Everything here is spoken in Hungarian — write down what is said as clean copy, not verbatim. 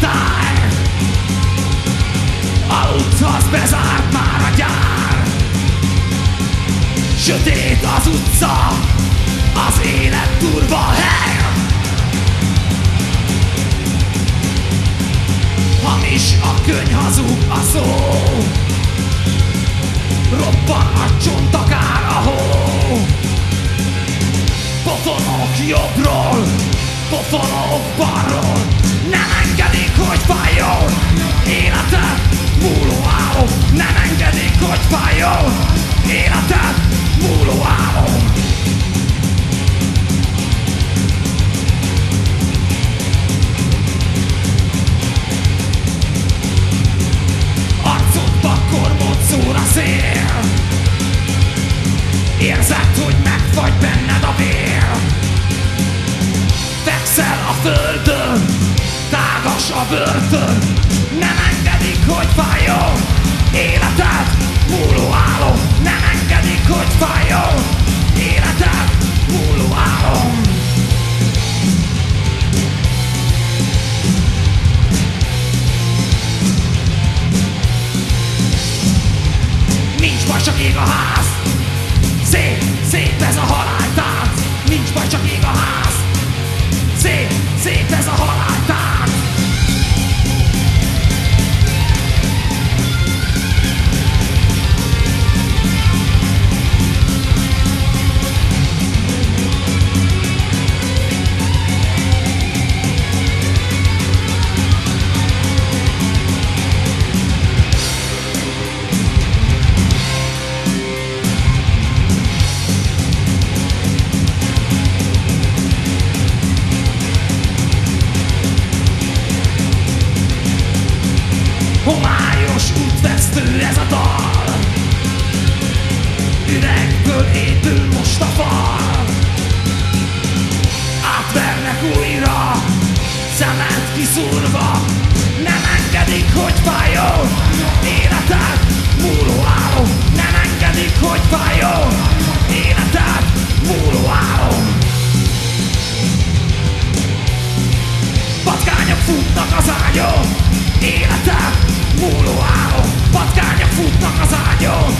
osztály. Aludhatsz, bezárt már a gyár. Sötét az utca, az élet durva hely. Hamis a könyv, hazug a szó. Robban a csont, akár a hó. Pofonok jobbról, pofonok balról. Nem engedik, hogy fájjon életed múló álom. Nem engedik, hogy fájjon életed múló álom. Arcodba kormod szúr a szél. Érzed, hogy megfagy benned a vér. Fekszel a földön, tágas a börtön. Nem engedik, hogy fájjon életed múló álom. Nem engedik, hogy fájjon életed múló álom. Nincs baj, csak ég a ház. Szép, szép ez a haláltánc. Nincs baj, csak ég a ház. Szép, szép ez a haláltánc. Homályos útvesztő ez a dal. Üregből épül most a fal. Átvernek újra, szemed kiszúrva. Nem engedik, hogy fájjon életed múló álom. Nem engedik, hogy fájjon életed múló álom. Patkányok futnak az ágyon, életed múló álom. Patkányok futnak az ágyon,